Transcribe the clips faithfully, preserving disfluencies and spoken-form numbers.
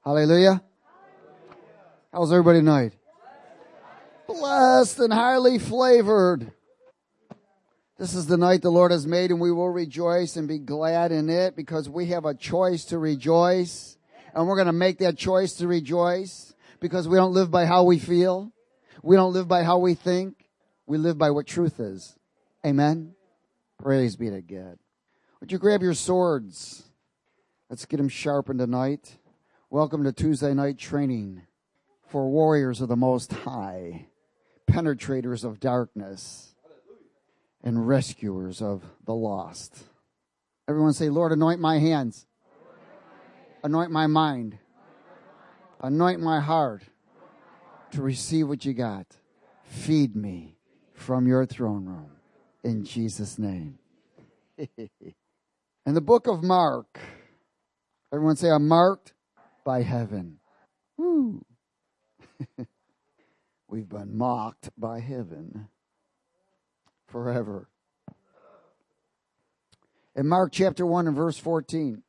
Hallelujah. How's everybody tonight? Blessed and highly flavored. This is the night the Lord has made, and we will rejoice and be glad in it because we have a choice to rejoice. And we're going to make that choice to rejoice because we don't live by how we feel. We don't live by how we think. We live by what truth is. Amen. Praise be to God. Would you grab your swords? Let's get them sharpened tonight. Welcome to Tuesday night training for warriors of the Most High, penetrators of darkness, and rescuers of the lost. Everyone say, Lord, anoint my hands, anoint my mind, anoint my heart to receive what you got. Feed me from your throne room in Jesus' name. In the book of Mark, everyone say, I'm marked by heaven. Woo. We've been mocked by heaven forever. In Mark chapter one and verse fourteen.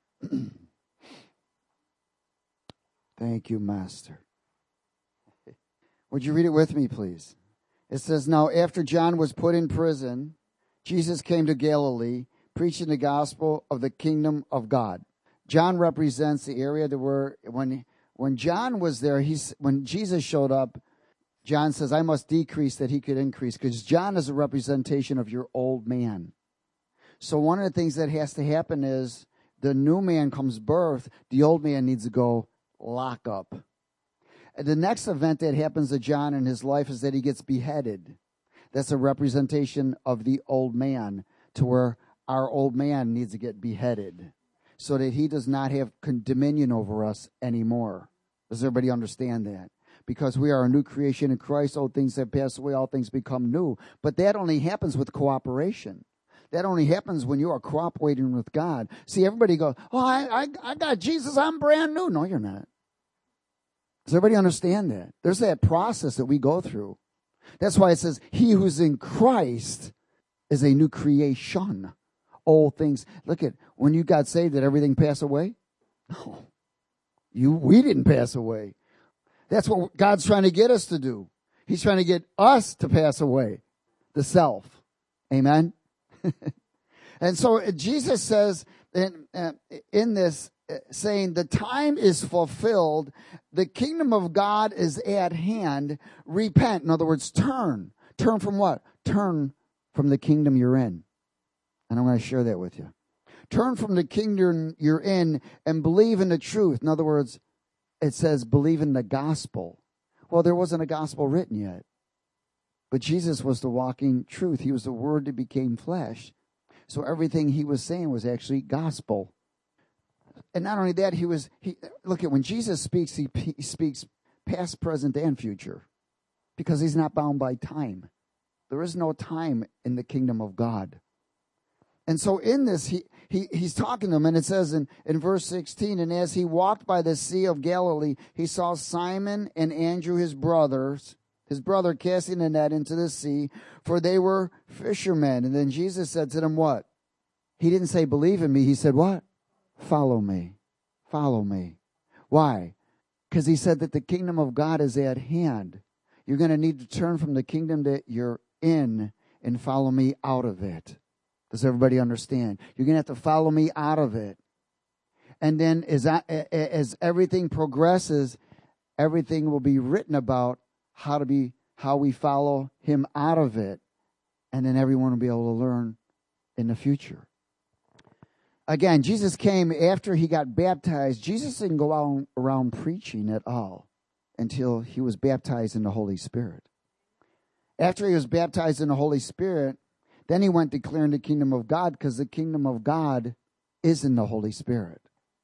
Thank you, Master. Would you read it with me, please? It says, now after John was put in prison, Jesus came to Galilee, preaching the gospel of the kingdom of God. John represents the area that were when when John was there. He's when Jesus showed up. John says, "I must decrease that he could increase," because John is a representation of your old man. So one of the things that has to happen is the new man comes birth. The old man needs to go lock up. And the next event that happens to John in his life is that he gets beheaded. That's a representation of the old man, to where our old man needs to get beheaded, so that he does not have dominion over us anymore. Does everybody understand that? Because we are a new creation in Christ, old things have passed away, all things become new. But that only happens with cooperation. That only happens when you are cooperating with God. See, everybody goes, oh, I, I, I got Jesus, I'm brand new. No, you're not. Does everybody understand that? There's that process that we go through. That's why it says, he who's in Christ is a new creation. Old things. Look at, when you got saved, did everything pass away? No. You, we didn't pass away. That's what God's trying to get us to do. He's trying to get us to pass away. The self. Amen? And so Jesus says in, uh, in this, uh, saying, the time is fulfilled. The kingdom of God is at hand. Repent. In other words, turn. Turn from what? Turn from the kingdom you're in. And I'm going to share that with you. Turn from the kingdom you're in and believe in the truth. In other words, it says believe in the gospel. Well, there wasn't a gospel written yet. But Jesus was the walking truth. He was the word that became flesh. So everything he was saying was actually gospel. And not only that, he was, he look at when Jesus speaks, he, he speaks past, present, and future. Because he's not bound by time. There is no time in the kingdom of God. And so in this, he, he he's talking to them, and it says in, in verse sixteen, and as he walked by the Sea of Galilee, he saw Simon and Andrew, his brothers, his brother casting a net into the sea, for they were fishermen. And then Jesus said to them, what? He didn't say, believe in me. He said, what? Follow me. Follow me. Why? Because he said that the kingdom of God is at hand. You're going to need to turn from the kingdom that you're in and follow me out of it. Does everybody understand? You're going to have to follow me out of it. And then as, I, as everything progresses, everything will be written about how to be, how we follow him out of it. And then everyone will be able to learn in the future. Again, Jesus came after he got baptized. Jesus didn't go out around preaching at all until he was baptized in the Holy Spirit. After he was baptized in the Holy Spirit, then he went declaring the kingdom of God, because the kingdom of God is in the Holy Spirit.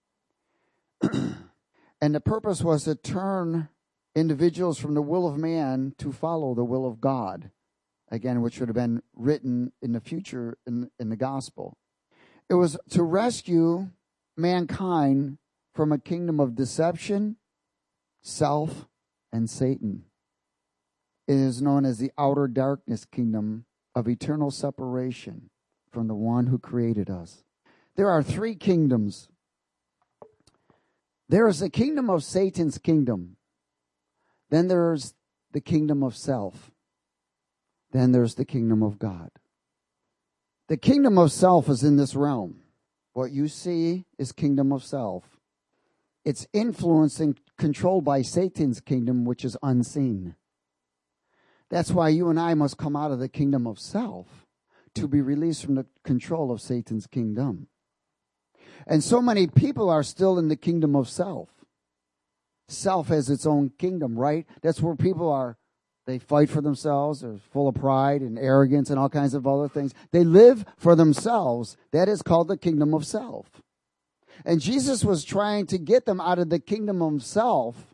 And the purpose was to turn individuals from the will of man to follow the will of God. Again, which would have been written in the future in, in the gospel. It was to rescue mankind from a kingdom of deception, self, and Satan. It is known as the outer darkness kingdom of eternal separation from the one who created us. There are three kingdoms There is the kingdom of Satan's kingdom. Then there's the kingdom of self. Then there's the kingdom of God. The kingdom of self is in this realm. What you see is kingdom of self. It's influenced and controlled by Satan's kingdom, which is unseen. That's why you and I must come out of the kingdom of self to be released from the control of Satan's kingdom. And so many people are still in the kingdom of self. Self has its own kingdom, right? That's where people are. They fight for themselves. They're full of pride and arrogance and all kinds of other things. They live for themselves. That is called the kingdom of self. And Jesus was trying to get them out of the kingdom of self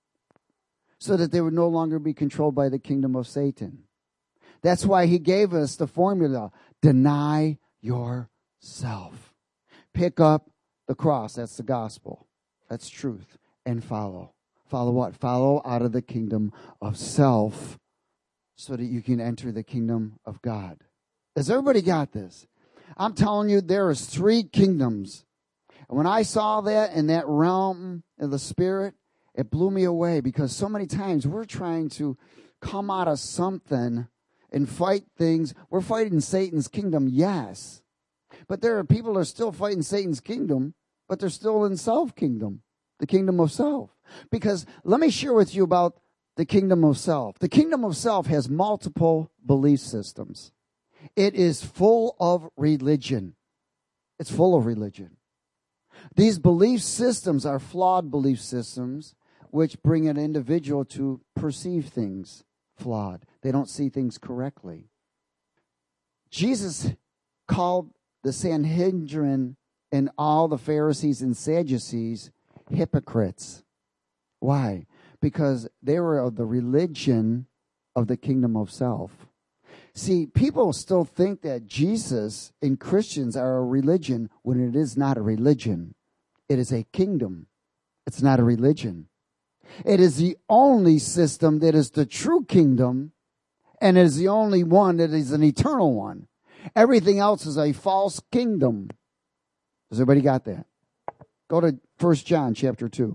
so that they would no longer be controlled by the kingdom of Satan. That's why he gave us the formula: deny yourself. Pick up the cross. That's the gospel. That's truth. And follow. Follow what? Follow out of the kingdom of self so that you can enter the kingdom of God. Has everybody got this? I'm telling you, there is three kingdoms. And when I saw that in that realm of the spirit, it blew me away, because so many times we're trying to come out of something and fight things. We're fighting Satan's kingdom, yes. But there are people that are still fighting Satan's kingdom, but they're still in self kingdom, the kingdom of self. Because let me share with you about the kingdom of self. The kingdom of self has multiple belief systems. It is full of religion. It's full of religion. These belief systems are flawed belief systems, which bring an individual to perceive things flawed. They don't see things correctly. Jesus called the Sanhedrin and all the Pharisees and Sadducees hypocrites. Why? Because they were of the religion of the kingdom of self. See, people still think that Jesus and Christians are a religion when it is not a religion. It is a kingdom. It's not a religion. It is the only system that is the true kingdom, and it is the only one that is an eternal one. Everything else is a false kingdom. Has everybody got that? Go to First John chapter two.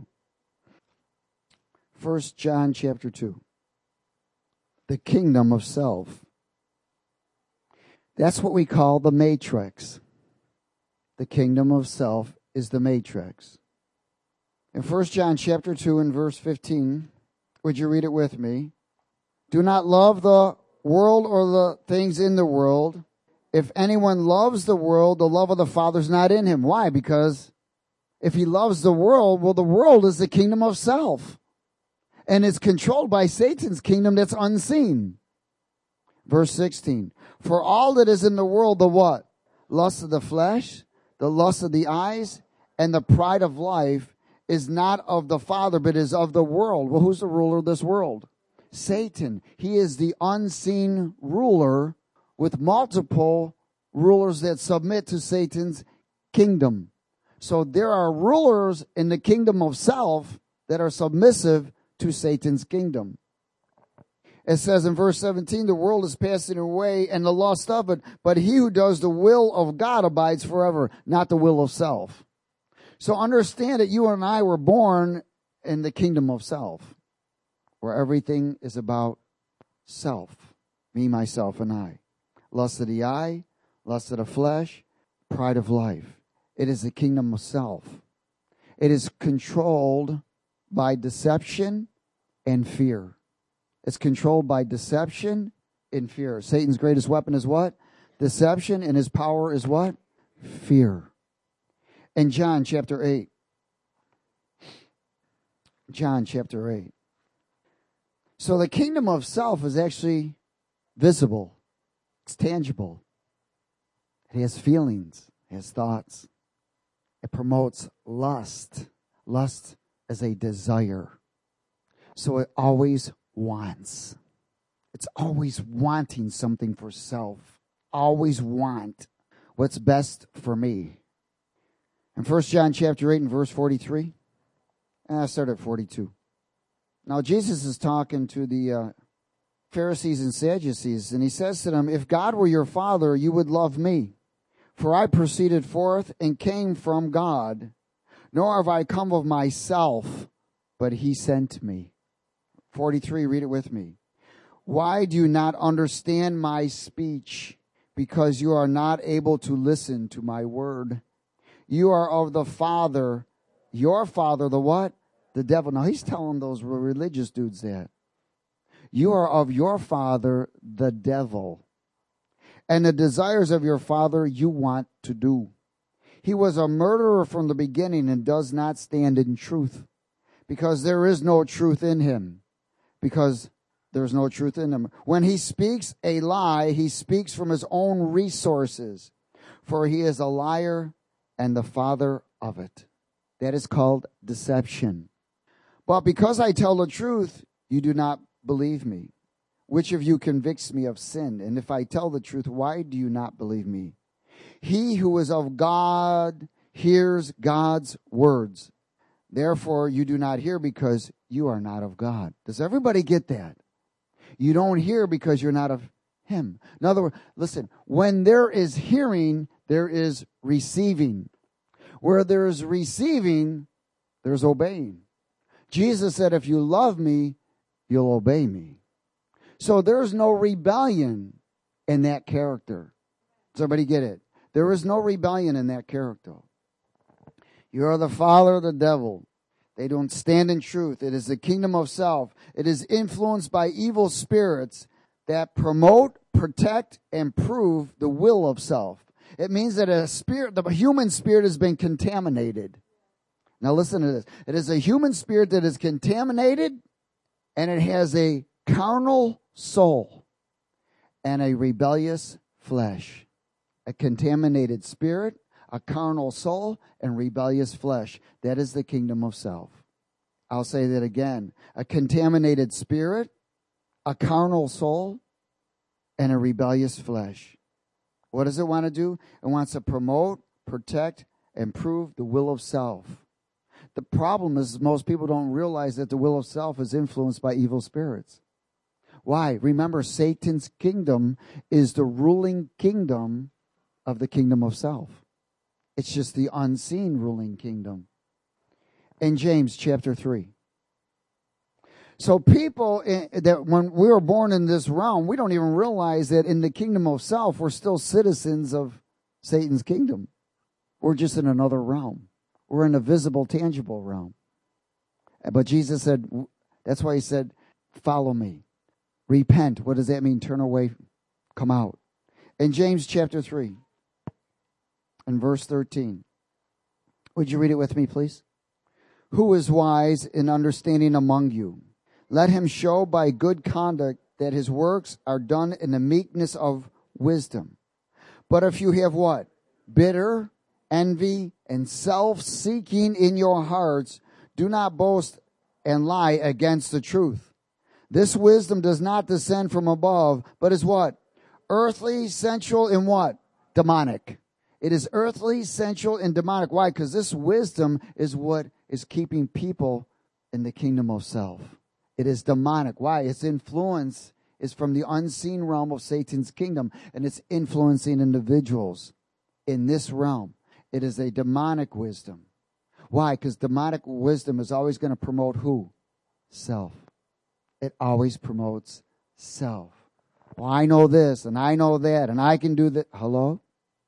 First John chapter two. The kingdom of self. That's what we call the matrix. The kingdom of self is the matrix. In First John chapter two and verse fifteen, would you read it with me? Do not love the world or the things in the world. If anyone loves the world, the love of the Father is not in him. Why? Because if he loves the world, well, the world is the kingdom of self. And it's controlled by Satan's kingdom that's unseen. Verse sixteen. For all that is in the world, the what? Lust of the flesh, the lust of the eyes, and the pride of life is not of the Father, but is of the world. Well, who's the ruler of this world? Satan. He is the unseen ruler with multiple rulers that submit to Satan's kingdom. So there are rulers in the kingdom of self that are submissive to Satan's kingdom. It says in verse seventeen, the world is passing away and the lust of it, but he who does the will of God abides forever, not the will of self. So understand that you and I were born in the kingdom of self, where everything is about self, me, myself, and I. Lust of the eye, lust of the flesh, pride of life. It is the kingdom of self. It is controlled by deception and fear. It's controlled by deception and fear. Satan's greatest weapon is what? Deception, and his power is what? Fear. In John chapter eight. John chapter eight. So the kingdom of self is actually visible. It's tangible. It has feelings. It has thoughts. It promotes lust. Lust is a desire. So it always wants. It's always wanting something for self. Always want what's best for me. In First John chapter eight and verse forty-three, and I start at forty-two. Now Jesus is talking to the uh, Pharisees and Sadducees, and he says to them, if God were your Father, you would love me, for I proceeded forth and came from God. nor have I come of myself, but he sent me. forty-three, read it with me. Why do you not understand my speech? Because you are not able to listen to my word. You are of the father, your father, the what? The devil. Now he's telling those religious dudes that. You are of your father, the devil. And the desires of your father you want to do. He was a murderer from the beginning and does not stand in truth, because there is no truth in him. Because there's no truth in him. When he speaks a lie, he speaks from his own resources, for he is a liar and the father of it. That is called deception. But because I tell the truth, you do not believe me. Which of you convicts me of sin? And if I tell the truth, why do you not believe me? He who is of God hears God's words. Therefore, you do not hear because you are not of God. Does everybody get that? You don't hear because you're not of him. In other words, listen, when there is hearing, there is receiving. Where there is receiving, there's obeying. Jesus said, if you love me, you'll obey me. So there's no rebellion in that character. Does everybody get it? There is no rebellion in that character. You are the father of the devil. They don't stand in truth. It is the kingdom of self. It is influenced by evil spirits that promote, protect, and prove the will of self. It means that a spirit, the human spirit has been contaminated. Now listen to this. It is a human spirit that is contaminated, and it has a carnal soul and a rebellious flesh. A contaminated spirit, a carnal soul, and rebellious flesh. That is the kingdom of self. I'll say that again. A contaminated spirit, a carnal soul, and a rebellious flesh. What does it want to do? It wants to promote, protect, and prove the will of self. The problem is most people don't realize that the will of self is influenced by evil spirits. Why? Remember, Satan's kingdom is the ruling kingdom of the kingdom of self. It's just the unseen ruling kingdom. In James chapter three. So people, that when we were born in this realm, we don't even realize that in the kingdom of self, we're still citizens of Satan's kingdom. We're just in another realm. We're in a visible, tangible realm. But Jesus said, that's why he said, follow me. Repent. What does that mean? Turn away. Come out. In James chapter three. In verse thirteen. Would you read it with me, please? Who is wise in understanding among you? Let him show by good conduct that his works are done in the meekness of wisdom. But if you have what? Bitter, envy, and self-seeking in your hearts, do not boast and lie against the truth. This wisdom does not descend from above, but is what? Earthly, sensual, and what? Demonic. It is earthly, sensual, and demonic. Why? Because this wisdom is what is keeping people in the kingdom of self. It is demonic. Why? Its influence is from the unseen realm of Satan's kingdom, and it's influencing individuals in this realm. It is a demonic wisdom. Why? Because demonic wisdom is always going to promote who? Self. It always promotes self. Well, I know this, and I know that, and I can do that. Hello?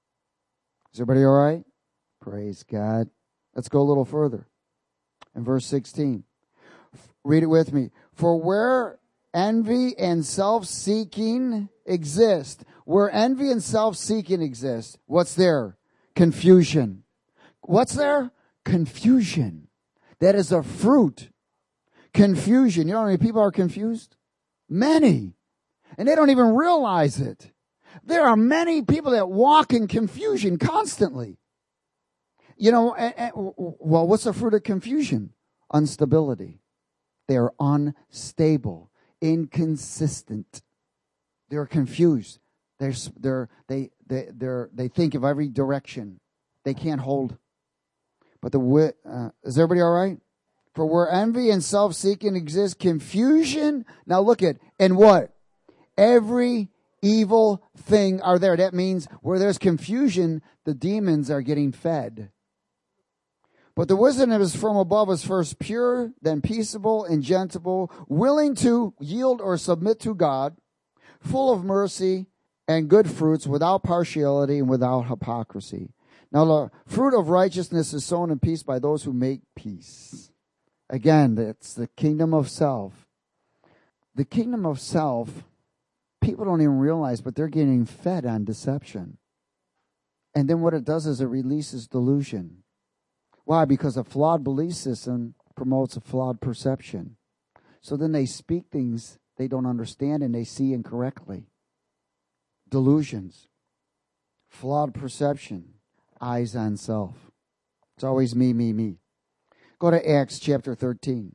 Is everybody all right? Praise God. Let's go a little further. In verse sixteen. Read it with me. For where envy and self-seeking exist, where envy and self-seeking exist, what's there? Confusion. What's there? Confusion. That is a fruit. Confusion. You know how many people are confused? Many. And they don't even realize it. There are many people that walk in confusion constantly. You know, well, what's the fruit of confusion? Instability. They are unstable, inconsistent. They're confused. They're, they're, they, they, they're, they think of every direction. They can't hold. But the uh, is everybody all right? For where envy and self-seeking exist, confusion. Now look at, and what? Every evil thing are there. That means where there's confusion, the demons are getting fed. But the wisdom that is from above is first pure, then peaceable and gentle, willing to yield or submit to God, full of mercy and good fruits, without partiality and without hypocrisy. Now the fruit of righteousness is sown in peace by those who make peace. Again, it's the kingdom of self. The kingdom of self, people don't even realize, but they're getting fed on deception. And then what it does is it releases delusion. Why? Because a flawed belief system promotes a flawed perception. So then they speak things they don't understand and they see incorrectly. Delusions, flawed perception, eyes on self. It's always me, me, me. Go to Acts chapter thirteen.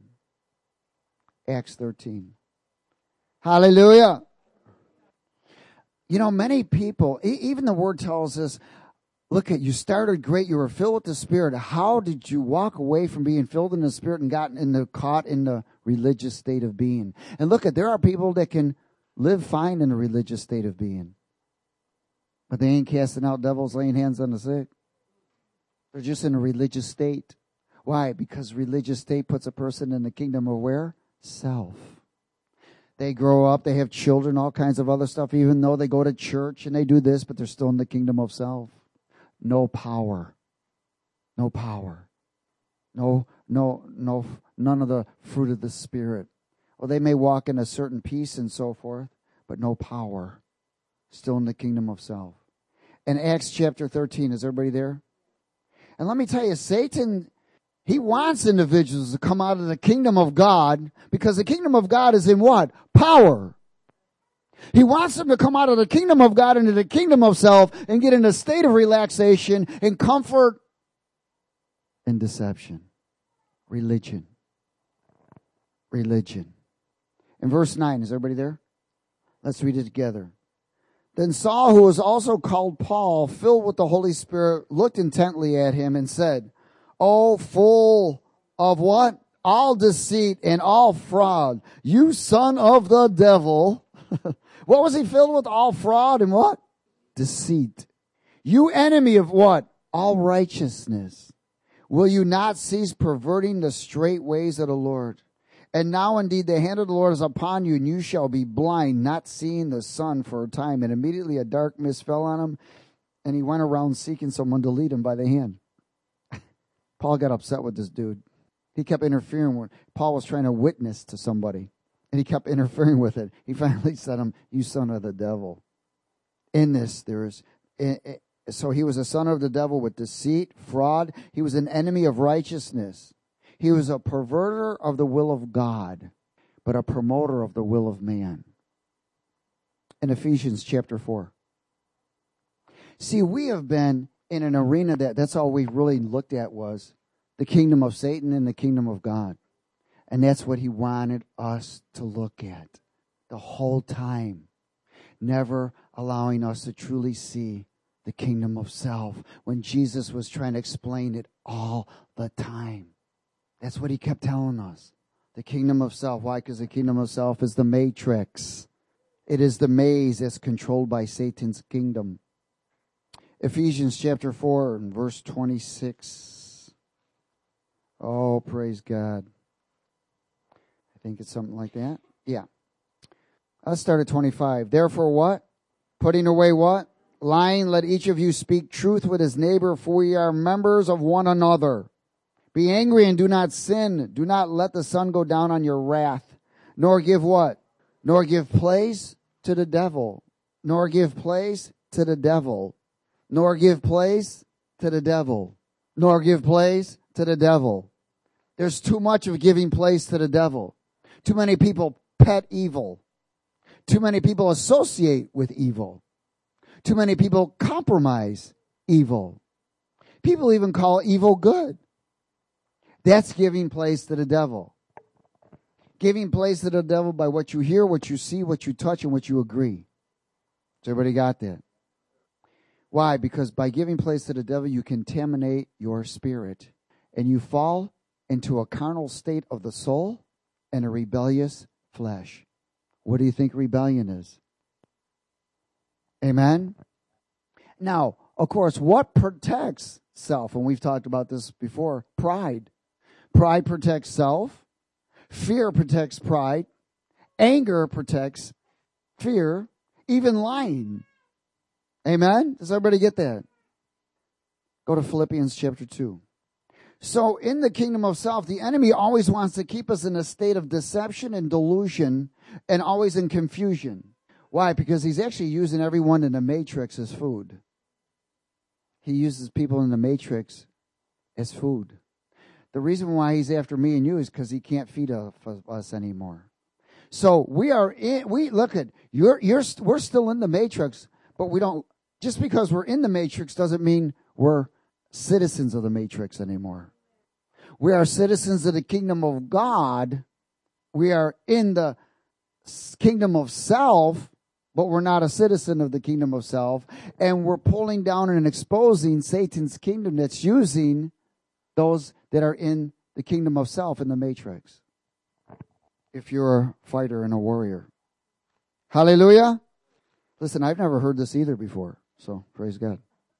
Acts thirteen. Hallelujah. You know, many people, even the word tells us, look at, you started great, you were filled with the Spirit. How did you walk away from being filled in the Spirit and gotten in the, caught in the religious state of being? And look at, there are people that can live fine in a religious state of being. But they ain't casting out devils, laying hands on the sick. They're just in a religious state. Why? Because religious state puts a person in the kingdom of where? Self. They grow up, they have children, all kinds of other stuff, even though they go to church and they do this, but they're still in the kingdom of self. No power. No power. No, no, no, none of the fruit of the Spirit. Well, they may walk in a certain peace and so forth, but no power. Still in the kingdom of self. In Acts chapter thirteen, is everybody there? And let me tell you, Satan, he wants individuals to come out of the kingdom of God, because the kingdom of God is in what? Power. He wants them to come out of the kingdom of God into the kingdom of self and get in a state of relaxation and comfort and deception. Religion. Religion. In verse nine, is everybody there? Let's read it together. Then Saul, who was also called Paul, filled with the Holy Spirit, looked intently at him and said, "O full of what? All deceit and all fraud, you son of the devil." What was he filled with? All fraud and what? Deceit. You enemy of what? All righteousness. Will you not cease perverting the straight ways of the Lord? And now indeed the hand of the Lord is upon you, and you shall be blind, not seeing the sun for a time. And immediately a dark mist fell on him, and he went around seeking someone to lead him by the hand. Paul got upset with this dude. He kept interfering with, Paul was trying to witness to somebody, and he kept interfering with it. He finally said to him, "You son of the devil." In this, there is, so he was a son of the devil with deceit, fraud. He was an enemy of righteousness. He was a perverter of the will of God, but a promoter of the will of man. In Ephesians chapter four. See, we have been in an arena that that's all we really looked at was the kingdom of Satan and the kingdom of God. And that's what he wanted us to look at the whole time. Never allowing us to truly see the kingdom of self when Jesus was trying to explain it all the time. That's what he kept telling us. The kingdom of self. Why? Because the kingdom of self is the matrix. It is the maze that's controlled by Satan's kingdom. Ephesians chapter four and verse twenty-six. Oh, praise God. I think it's something like that. Yeah. Let's start at twenty-five. Therefore what? Putting away what? Lying, let each of you speak truth with his neighbor, for we are members of one another. Be angry and do not sin. Do not let the sun go down on your wrath. Nor give what? Nor give place to the devil. Nor give place to the devil. Nor give place to the devil. Nor give place to the devil. There's too much of giving place to the devil. Too many people pet evil. Too many people associate with evil. Too many people compromise evil. People even call evil good. That's giving place to the devil. Giving place to the devil by what you hear, what you see, what you touch, and what you agree. Has everybody got that? Why? Because by giving place to the devil, you contaminate your spirit. And you fall into a carnal state of the soul and a rebellious flesh. What do you think rebellion is? Amen? Now, of course, what protects self. And we've talked about this before. Pride. Pride protects self. Fear protects pride. Anger protects fear. Even lying. Amen? Does everybody get that? Go to Philippians chapter two. So in the kingdom of self, the enemy always wants to keep us in a state of deception and delusion and always in confusion. Why? Because he's actually using everyone in the matrix as food. He uses people in the matrix as food. The reason why he's after me and you is because he can't feed us anymore. So we are in, we look at, you're, you're, we're still in the matrix, but we don't, just because we're in the matrix doesn't mean we're citizens of the matrix anymore. We are citizens of the kingdom of God. We are in the kingdom of self, but we're not a citizen of the kingdom of self. And we're pulling down and exposing Satan's kingdom that's using those that are in the kingdom of self in the matrix. If you're a fighter and a warrior. Hallelujah. Listen, I've never heard this either before, so praise God.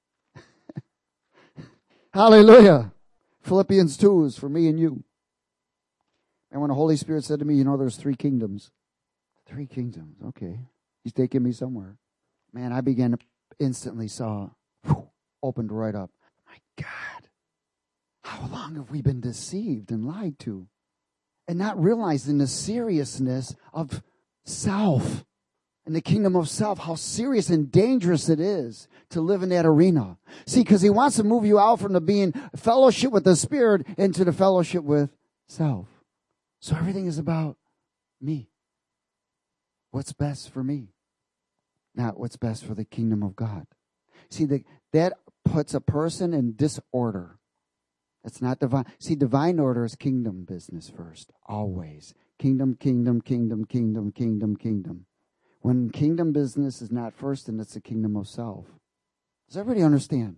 Hallelujah. Philippians two is for me and you. And when the Holy Spirit said to me, you know, there's three kingdoms. Three kingdoms. Okay. He's taking me somewhere. Man, I began to instantly saw, whew, opened right up. My God. How long have we been deceived and lied to? And not realizing the seriousness of self. In the kingdom of self, how serious and dangerous it is to live in that arena. See, because he wants to move you out from the being fellowship with the Spirit into the fellowship with self. So everything is about me. What's best for me, not what's best for the kingdom of God. See, the, that puts a person in disorder. It's not divine. See, divine order is kingdom business first, always. Kingdom, kingdom, kingdom, kingdom, kingdom, kingdom. When kingdom business is not first, then it's the kingdom of self. Does everybody understand?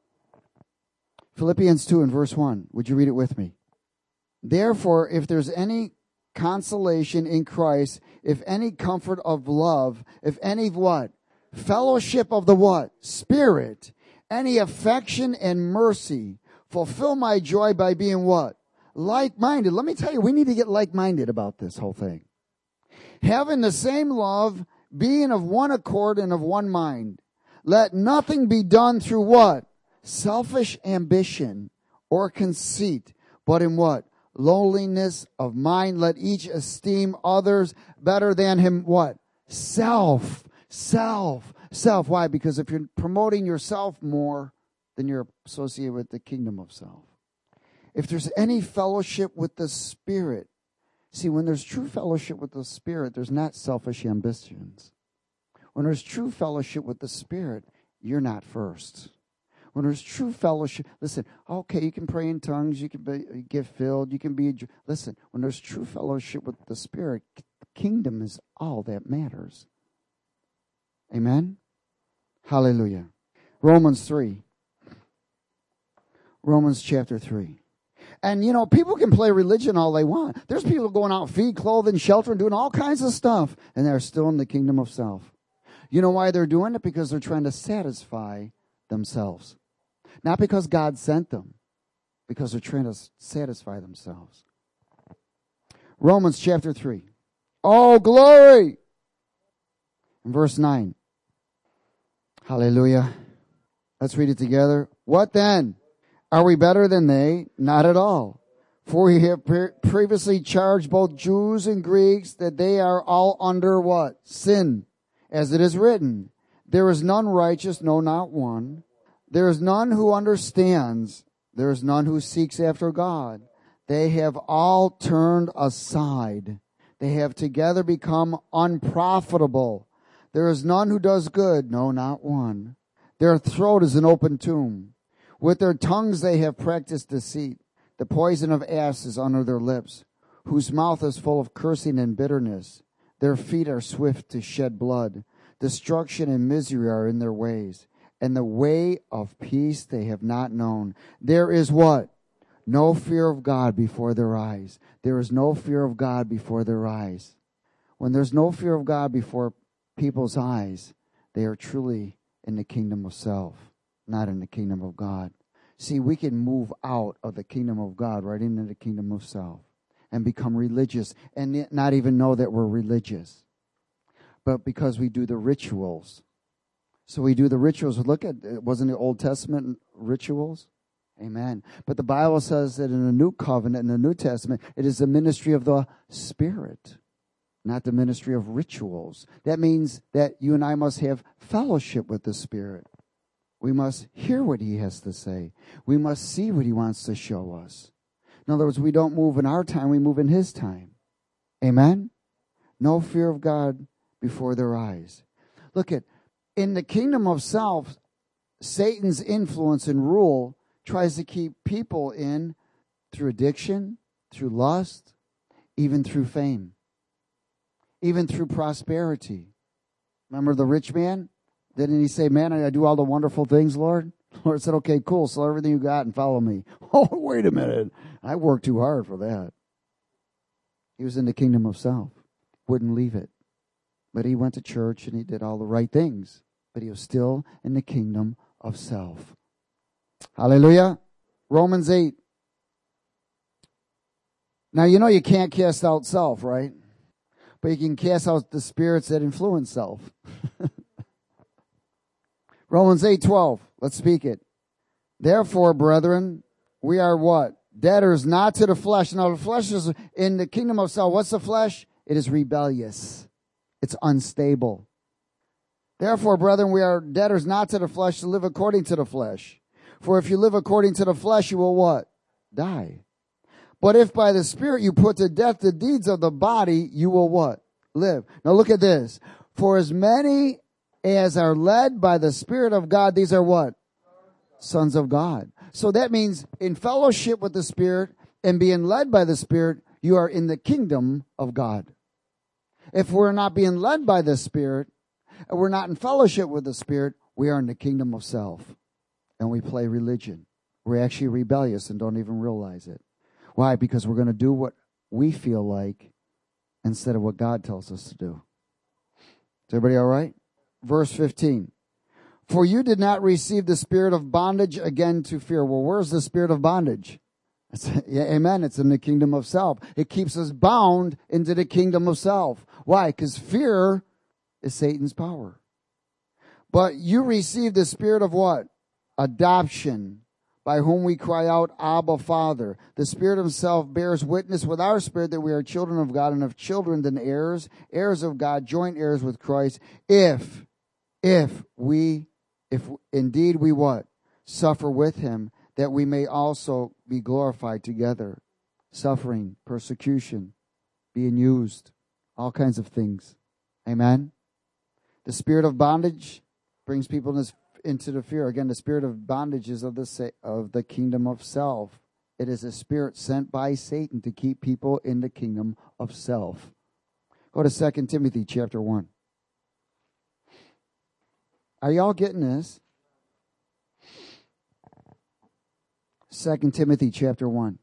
Philippians two and verse one. Would you read it with me? Therefore, if there's any consolation in Christ, if any comfort of love, if any what? Fellowship of the what? Spirit, any affection and mercy, fulfill my joy by being what? Like-minded. Let me tell you, we need to get like-minded about this whole thing. Having the same love, being of one accord and of one mind. Let nothing be done through what? Selfish ambition or conceit, but in what? Lowliness of mind. Let each esteem others better than him what? Self. Self. Self. Why? Because if you're promoting yourself more, then you're associated with the kingdom of self. If there's any fellowship with the Spirit, see, when there's true fellowship with the Spirit, there's not selfish ambitions. When there's true fellowship with the Spirit, you're not first. When there's true fellowship, listen, okay, you can pray in tongues, you can be, get filled, you can be, listen, when there's true fellowship with the Spirit, the kingdom is all that matters. Amen? Hallelujah. Romans three. Romans chapter three. And, you know, people can play religion all they want. There's people going out, feed, clothing, shelter, and doing all kinds of stuff, and they're still in the kingdom of self. You know why they're doing it? Because they're trying to satisfy themselves. Not because God sent them, because they're trying to satisfy themselves. Romans chapter three. Oh, glory! In verse nine. Hallelujah. Let's read it together. What then? Are we better than they? Not at all. For we have pre- previously charged both Jews and Greeks that they are all under what? Sin. As it is written, there is none righteous, no, not one. There is none who understands. There is none who seeks after God. They have all turned aside. They have together become unprofitable. There is none who does good, no, not one. Their throat is an open tomb. With their tongues they have practiced deceit. The poison of asps is under their lips, whose mouth is full of cursing and bitterness. Their feet are swift to shed blood. Destruction and misery are in their ways, and the way of peace they have not known. There is what? No fear of God before their eyes. There is no fear of God before their eyes. When there's no fear of God before people's eyes, they are truly in the kingdom of self, not in the kingdom of God. See, we can move out of the kingdom of God right into the kingdom of self and become religious and not even know that we're religious. But because we do the rituals. So we do the rituals. Look at, wasn't the Old Testament rituals? Amen. But the Bible says that in the new covenant, in the New Testament, it is the ministry of the Spirit, not the ministry of rituals. That means that you and I must have fellowship with the Spirit. We must hear what He has to say. We must see what He wants to show us. In other words, we don't move in our time, we move in His time. Amen? No fear of God before their eyes. Look at, in the kingdom of self, Satan's influence and rule tries to keep people in through addiction, through lust, even through fame, even through prosperity. Remember the rich man? Didn't he say, man, I do all the wonderful things, Lord? Lord said, okay, cool, sell everything you got and follow me. Oh, wait a minute. I worked too hard for that. He was in the kingdom of self, wouldn't leave it. But he went to church and he did all the right things. But he was still in the kingdom of self. Hallelujah. Romans eight. Now, you know you can't cast out self, right? But you can cast out the spirits that influence self. Romans eight twelve. Let's speak it. Therefore, brethren, we are what? Debtors not to the flesh. Now, the flesh is in the kingdom of self. What's the flesh? It is rebellious. It's unstable. Therefore, brethren, we are debtors not to the flesh to live according to the flesh. For if you live according to the flesh, you will what? Die. But if by the Spirit you put to death the deeds of the body, you will what? Live. Now look at this. For as many as are led by the Spirit of God, these are what? Sons of God. So that means in fellowship with the Spirit and being led by the Spirit, you are in the kingdom of God. If we're not being led by the Spirit, and we're not in fellowship with the Spirit, we are in the kingdom of self. And we play religion. We're actually rebellious and don't even realize it. Why? Because we're going to do what we feel like instead of what God tells us to do. Is everybody all right? Verse fifteen. For you did not receive the spirit of bondage again to fear. Well, where's the spirit of bondage? It's, yeah, amen. It's in the kingdom of self. It keeps us bound into the kingdom of self. Why? Because fear is Satan's power. But you received the spirit of what? Adoption, by whom we cry out, Abba, Father. The Spirit Himself bears witness with our spirit that we are children of God, and if children, then heirs, heirs of God, joint heirs with Christ. If, if we, if indeed we what? Suffer with Him, that we may also be glorified together. Suffering, persecution, being used, all kinds of things. Amen? The spirit of bondage brings people in this into the fear. Again, the spirit of bondage is of the of the kingdom of self. It is a spirit sent by Satan to keep people in the kingdom of self. Go to Second Timothy chapter one. Are y'all getting this? Second Timothy chapter one.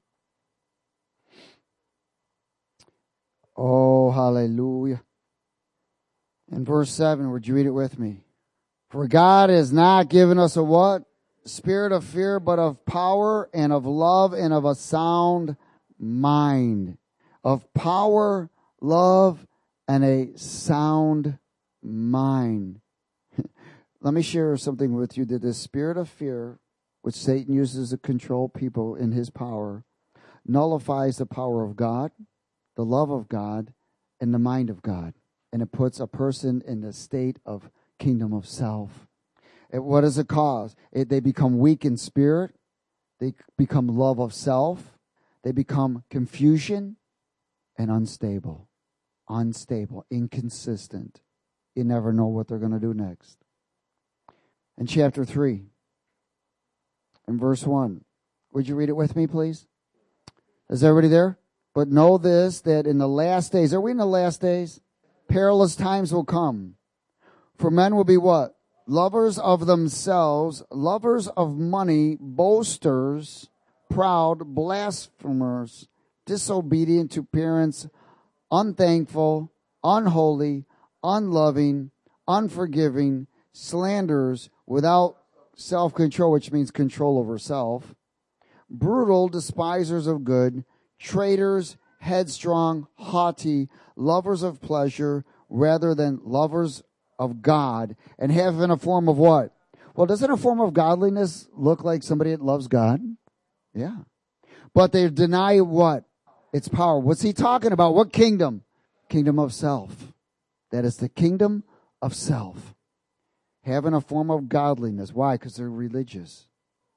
Oh, hallelujah. In verse seven, would you read it with me? For God has not given us a what? Spirit of fear, but of power and of love and of a sound mind. Of power, love, and a sound mind. Let me share something with you that the spirit of fear, which Satan uses to control people in his power, nullifies the power of God, the love of God, and the mind of God. And it puts a person in the state of kingdom of self. It, what does it cause? It, they become weak in spirit. They become love of self. They become confusion and unstable. Unstable, inconsistent. You never know what they're going to do next. In chapter three, in verse one, would you read it with me, please? Is everybody there? But know this, that in the last days, are we in the last days? Perilous times will come. For men will be what? Lovers of themselves, lovers of money, boasters, proud, blasphemers, disobedient to parents, unthankful, unholy, unloving, unforgiving, slanderers, without self-control, which means control over self, brutal, despisers of good, traitors, headstrong, haughty, lovers of pleasure rather than lovers of God, and having a form of what? Well, doesn't a form of godliness look like somebody that loves God? Yeah. But they deny what? Its power. What's he talking about? What kingdom? Kingdom of self. That is the kingdom of self. Having a form of godliness. Why? Because they're religious.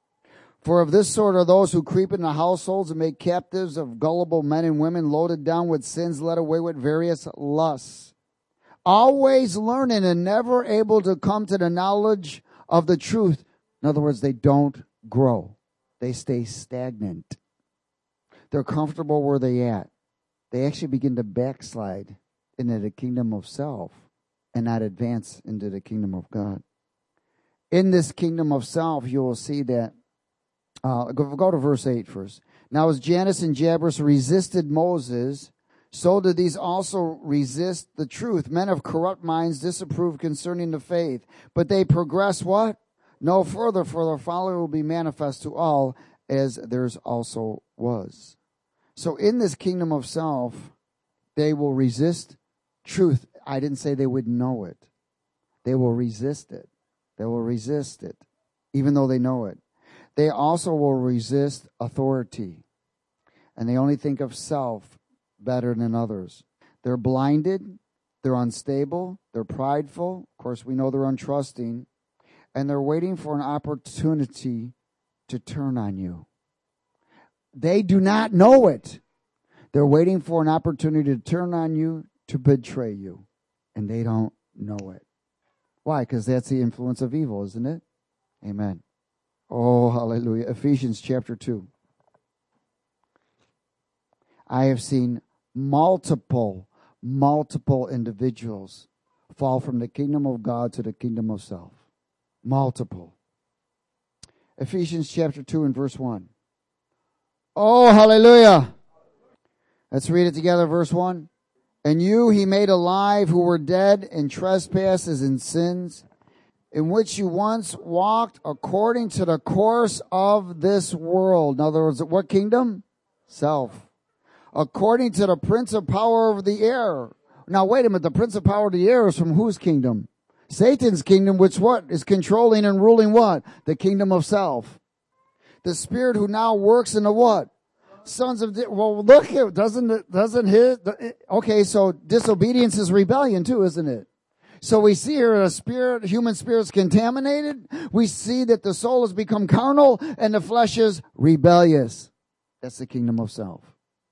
For of this sort are those who creep into households and make captives of gullible men and women, loaded down with sins, led away with various lusts. Always learning and never able to come to the knowledge of the truth. In other words, they don't grow. They stay stagnant. They're comfortable where they at. They actually begin to backslide into the kingdom of self and not advance into the kingdom of God. In this kingdom of self, you will see that, uh, go, go to verse eight first. Now as Jannes and Jambres resisted Moses, so did these also resist the truth. Men of corrupt minds disapproved concerning the faith. But they progress what? No further, for their folly will be manifest to all, as theirs also was. So in this kingdom of self, they will resist truth. I didn't say they would know it. They will resist it. They will resist it, even though they know it. They also will resist authority. And they only think of self better than others. They're blinded. They're unstable. They're prideful. Of course, we know they're untrusting. And they're waiting for an opportunity to turn on you. They do not know it. They're waiting for an opportunity to turn on you, to betray you. And they don't know it. Why? Because that's the influence of evil, isn't it? Amen. Oh, hallelujah. Ephesians chapter two. I have seen multiple, multiple individuals fall from the kingdom of God to the kingdom of self. Multiple. Ephesians chapter two and verse one. Oh, hallelujah. Let's read it together, verse one. And you he made alive who were dead in trespasses and sins, in which you once walked according to the course of this world. In other words, what kingdom? Self. According to the prince of power of the air. Now wait a minute, the prince of power of the air is from whose kingdom? Satan's kingdom, which what? Is controlling and ruling what? The kingdom of self. The spirit who now works in the what? Sons of, di- well, look here, doesn't it, doesn't his, okay, so disobedience is rebellion too, isn't it? So we see here a spirit, human spirit's contaminated. We see that the soul has become carnal and the flesh is rebellious. That's the kingdom of self.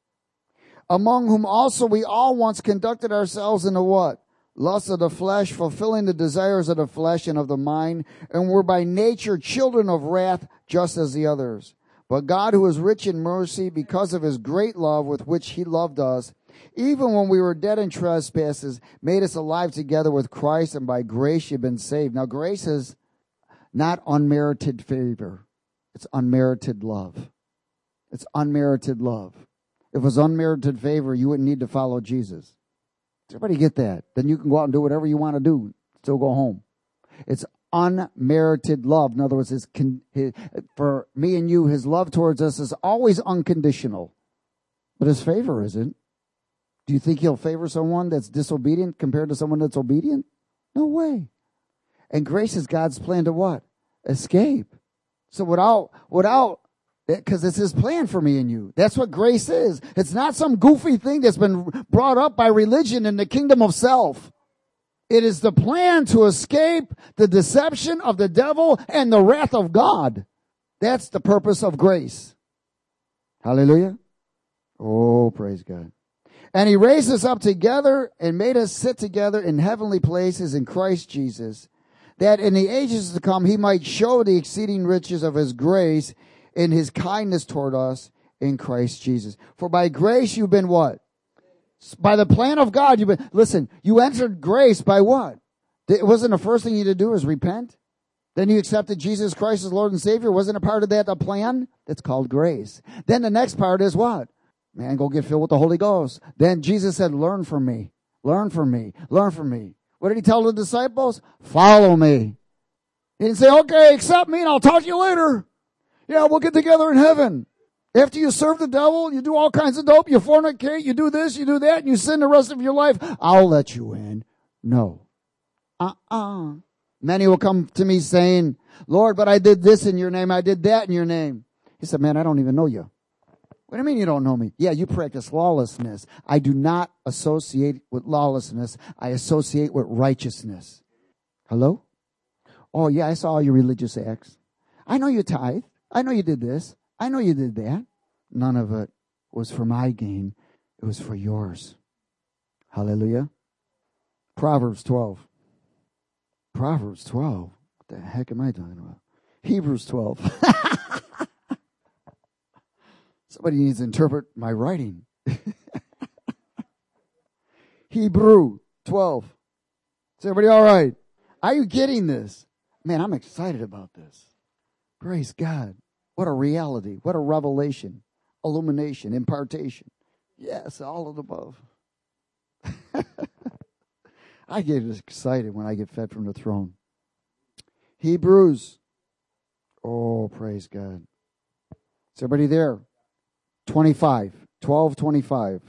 Among whom also we all once conducted ourselves in the what? Lust of the flesh, fulfilling the desires of the flesh and of the mind, and were by nature children of wrath, just as the others. But God, who is rich in mercy, because of his great love with which he loved us, even when we were dead in trespasses, made us alive together with Christ, and by grace you've been saved. Now, grace is not unmerited favor. It's unmerited love. It's unmerited love. If it was unmerited favor, you wouldn't need to follow Jesus. Does everybody get that? Then you can go out and do whatever you want to do, still go home. It's unmerited love. In other words, his, his, for me and you, his love towards us is always unconditional. But his favor isn't. Do you think he'll favor someone that's disobedient compared to someone that's obedient? No way. And grace is God's plan to what? Escape. So without, without, because it's his plan for me and you. That's what grace is. It's not some goofy thing that's been brought up by religion in the kingdom of self. It is the plan to escape the deception of the devil and the wrath of God. That's the purpose of grace. Hallelujah. Oh, praise God. And he raised us up together and made us sit together in heavenly places in Christ Jesus, that in the ages to come he might show the exceeding riches of his grace in his kindness toward us in Christ Jesus. For by grace you've been what? By the plan of God, you've been, listen, you entered grace by what? It wasn't the first thing you had to do was repent. Then you accepted Jesus Christ as Lord and Savior. Wasn't a part of that a plan? That's called grace. Then the next part is what? Man, go get filled with the Holy Ghost. Then Jesus said, learn from me. Learn from me. Learn from me. What did he tell the disciples? Follow me. He didn't say, okay, accept me and I'll talk to you later. Yeah, we'll get together in heaven. After you serve the devil, you do all kinds of dope, you fornicate, you do this, you do that, and you sin the rest of your life, I'll let you in. No. Uh-uh. Many will come to me saying, Lord, but I did this in your name, I did that in your name. He said, man, I don't even know you. What do you mean you don't know me? Yeah, you practice lawlessness. I do not associate with lawlessness. I associate with righteousness. Hello? Oh, yeah, I saw all your religious acts. I know you tithe. I know you did this. I know you did that. None of it was for my gain. It was for yours. Hallelujah. Proverbs twelve. Proverbs twelve. What the heck am I talking about? Hebrews twelve. Somebody needs to interpret my writing. Hebrew twelve. Is everybody all right? Are you getting this? Man, I'm excited about this. Praise God. What a reality. What a revelation. Illumination. Impartation. Yes, all of the above. I get excited when I get fed from the throne. Hebrews. Oh, praise God. Is everybody there? twenty-five. twelve twenty-five.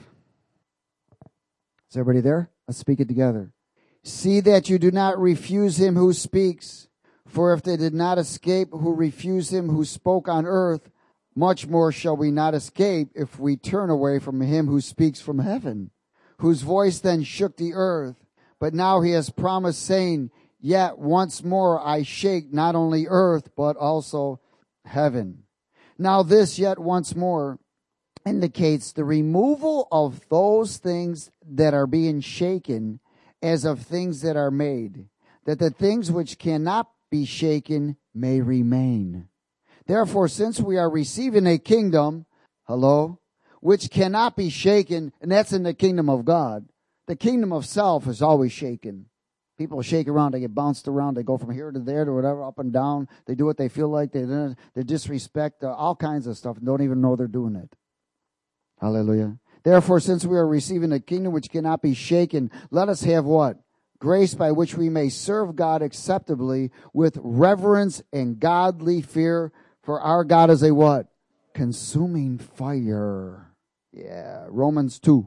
Is everybody there? Let's speak it together. See that you do not refuse him who speaks. For if they did not escape who refused him who spoke on earth, much more shall we not escape if we turn away from him who speaks from heaven, whose voice then shook the earth. But now he has promised, saying, yet once more I shake not only earth, but also heaven. Now this yet once more indicates the removal of those things that are being shaken as of things that are made, that the things which cannot be shaken may remain. Therefore, since we are receiving a kingdom, hello, which cannot be shaken, and that's in the kingdom of God. The kingdom of self is always shaken. People shake around, they get bounced around, they go from here to there to whatever, up and down. They do what they feel like, they, they disrespect, uh, all kinds of stuff, and don't even know they're doing it. Hallelujah. Therefore, since we are receiving a kingdom which cannot be shaken, let us have what? Grace by which we may serve God acceptably with reverence and godly fear, for our God is a what? Consuming fire. Yeah, Romans two.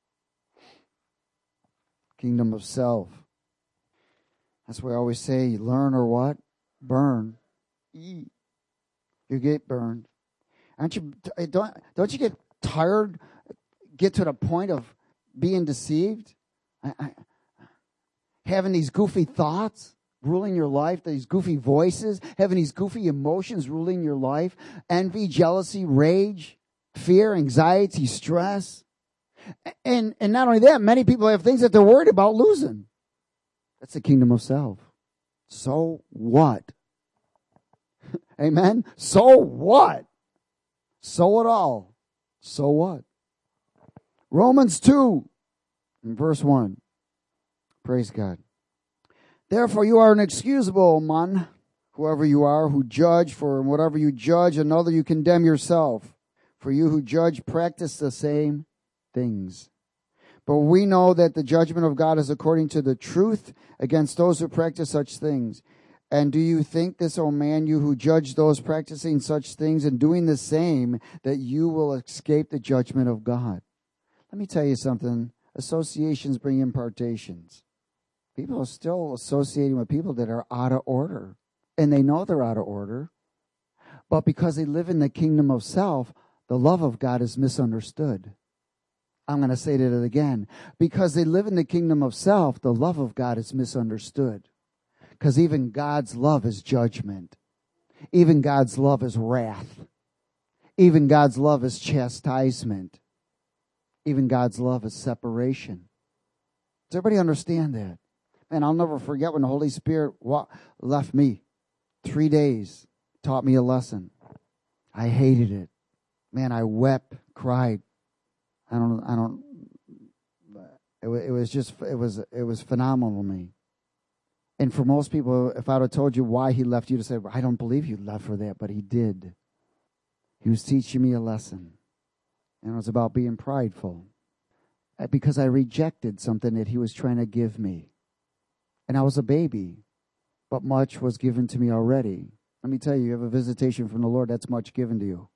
Kingdom of self. That's why I always say, learn or what? Burn. You get burned. Aren't you, don't, don't you get tired, get to the point of being deceived? I, I, having these goofy thoughts ruling your life, these goofy voices, having these goofy emotions ruling your life, envy, jealousy, rage, fear, anxiety, stress. And, and not only that, many people have things that they're worried about losing. That's the kingdom of self. So what? Amen? So what? So it all. So what? Romans two, in verse one. Praise God. Therefore you are inexcusable, man, whoever you are, who judge, for in whatever you judge another you condemn yourself. For you who judge practice the same things. But we know that the judgment of God is according to the truth against those who practice such things. And do you think this, O man, you who judge those practicing such things and doing the same, that you will escape the judgment of God? Let me tell you something. Associations bring impartations. People are still associating with people that are out of order. And they know they're out of order. But because they live in the kingdom of self, the love of God is misunderstood. I'm going to say that again. Because they live in the kingdom of self, the love of God is misunderstood. Because even God's love is judgment. Even God's love is wrath. Even God's love is chastisement. Even God's love is separation. Does everybody understand that? Man, I'll never forget when the Holy Spirit wa- left me. Three days, taught me a lesson. I hated it. Man, I wept, cried. I don't, I don't, it, it was just, it was, it was phenomenal to me. And for most people, if I would have told you why he left you, to say, I don't believe you left for that, but he did. He was teaching me a lesson. And it was about being prideful. Because I rejected something that he was trying to give me. And I was a baby. but much was given to me already. Let me tell you, you have a visitation from the Lord, that's much given to you.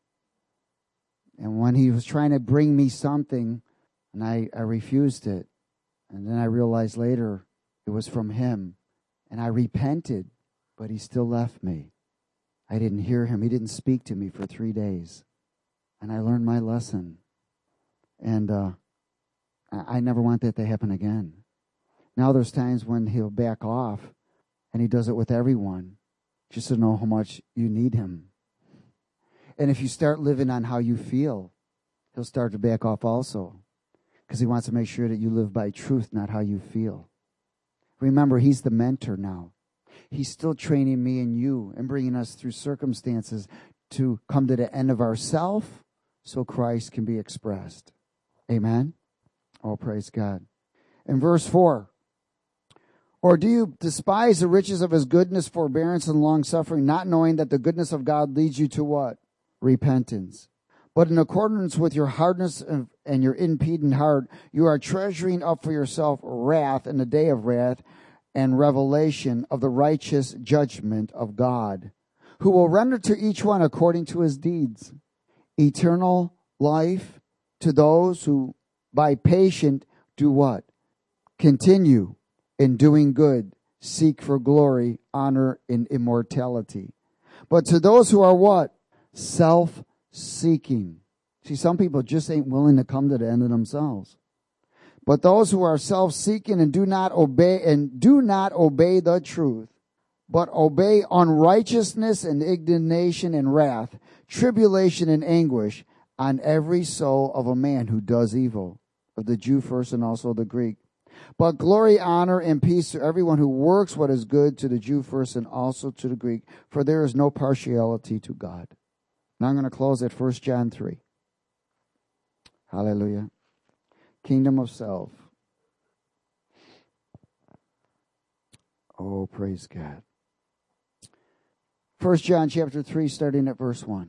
And when he was trying to bring me something, and I, I refused it, and then I realized later it was from him, and I repented, but he still left me. I didn't hear him. He didn't speak to me for three days. And I learned my lesson. And uh, I, I never want that to happen again. Now there's times when he'll back off, and he does it with everyone, just to know how much you need him. And if you start living on how you feel, he'll start to back off also, because he wants to make sure that you live by truth, not how you feel. Remember, he's the mentor now. He's still training me and you and bringing us through circumstances to come to the end of ourself so Christ can be expressed. Amen? Oh, praise God. In verse four, or do you despise the riches of his goodness, forbearance, and long-suffering, not knowing that the goodness of God leads you to what? Repentance. But in accordance with your hardness and your impudent heart, you are treasuring up for yourself wrath in the day of wrath and revelation of the righteous judgment of God, who will render to each one according to his deeds. Eternal life to those who by patient do what? Continue in doing good, seek for glory, honor, and immortality. But to those who are what? Self-seeking. See, some people just ain't willing to come to the end of themselves. But those who are self-seeking and do not obey and do not obey the truth, but obey unrighteousness and indignation and wrath, tribulation and anguish on every soul of a man who does evil, of the Jew first and also the Greek. But glory, honor, and peace to everyone who works what is good, to the Jew first and also to the Greek, for there is no partiality to God. Now I'm going to close at First John three. Hallelujah. Kingdom of self. Oh, praise God. First John chapter three, starting at verse one.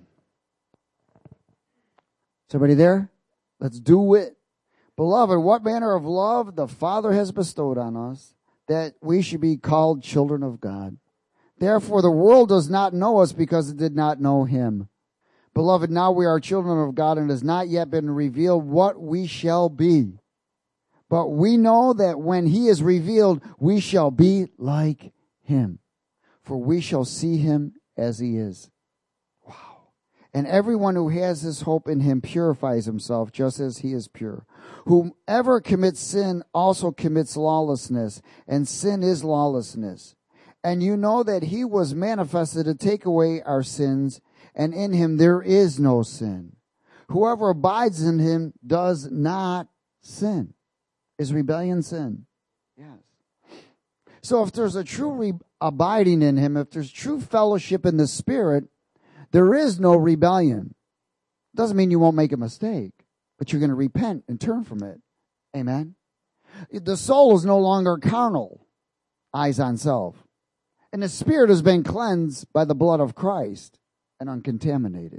Is everybody there? Let's do it. Beloved, what manner of love the Father has bestowed on us, that we should be called children of God. Therefore the world does not know us, because it did not know him. Beloved, now we are children of God, and it has not yet been revealed what we shall be. But we know that when he is revealed, we shall be like him, for we shall see him as he is. Wow. And everyone who has this hope in him purifies himself just as he is pure. Whomever commits sin also commits lawlessness, and sin is lawlessness. And you know that he was manifested to take away our sins, and in him there is no sin. Whoever abides in him does not sin. Is rebellion sin? Yes. So if there's a true re- abiding in him, if there's true fellowship in the Spirit, there is no rebellion. Doesn't mean you won't make a mistake, but you're going to repent and turn from it. Amen? The soul is no longer carnal, eyes on self. And the spirit has been cleansed by the blood of Christ and uncontaminated.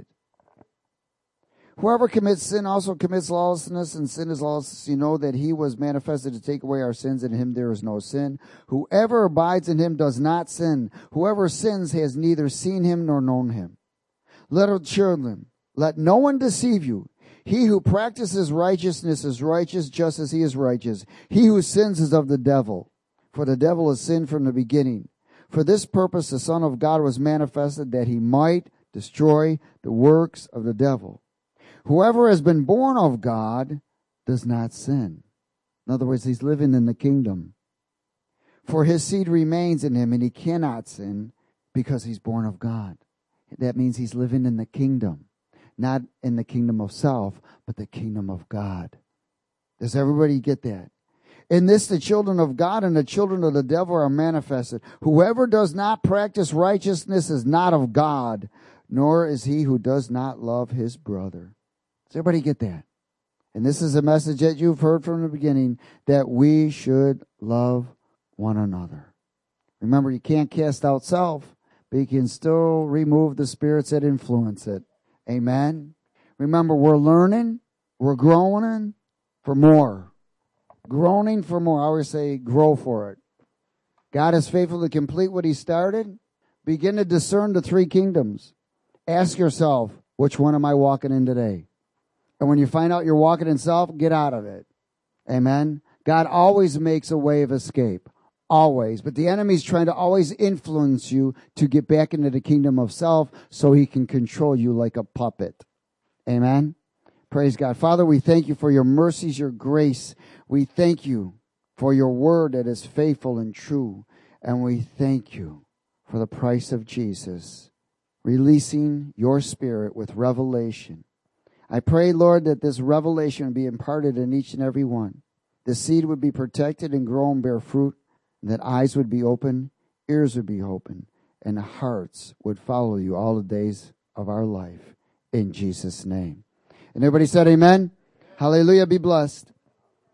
Whoever commits sin also commits lawlessness, and sin is lawlessness. You know that he was manifested to take away our sins, and in him there is no sin. Whoever abides in him does not sin. Whoever sins has neither seen him nor known him. Little children, let no one deceive you. He who practices righteousness is righteous just as he is righteous. He who sins is of the devil, for the devil has sinned from the beginning. For this purpose the Son of God was manifested, that he might destroy the works of the devil. Whoever has been born of God does not sin. In other words, he's living in the kingdom. For his seed remains in him, and he cannot sin because he's born of God. That means he's living in the kingdom. Not in the kingdom of self, but the kingdom of God. Does everybody get that? In this the children of God and the children of the devil are manifested. Whoever does not practice righteousness is not of God, nor is he who does not love his brother. Does everybody get that? And this is a message that you've heard from the beginning, that we should love one another. Remember, you can't cast out self, but you can still remove the spirits that influence it. Amen? Remember, we're learning, we're growing for more. Groaning for more. I always say grow for it. God is faithful to complete what he started. Begin to discern the three kingdoms. Ask yourself, which one am I walking in today? And when you find out you're walking in self, get out of it. Amen. God always makes a way of escape. Always. But the enemy's trying to always influence you to get back into the kingdom of self so he can control you like a puppet. Amen. Praise God. Father, we thank you for your mercies, your grace. We thank you for your word that is faithful and true. And we thank you for the price of Jesus, releasing your spirit with revelation. I pray, Lord, that this revelation would be imparted in each and every one. The seed would be protected and grow and bear fruit, and that eyes would be open, ears would be open, and hearts would follow you all the days of our life. In Jesus' name. And everybody said amen. Hallelujah. Be blessed.